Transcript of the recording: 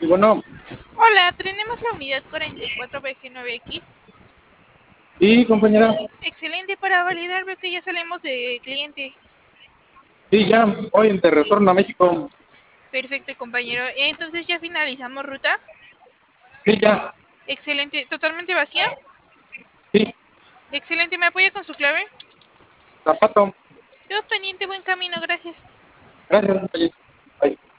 Y bueno, Hola, tenemos la unidad 44BG9X. y compañera, Excelente, para validar veo que ya salimos de cliente. sí, ya, hoy te retorno a México. Perfecto, compañero. Entonces ya finalizamos ruta. Sí, ya, Excelente, totalmente vacía. sí, Excelente, ¿me apoya con su clave? zapato. Quedo pendiente, buen camino, gracias. Gracias, oye. Bye.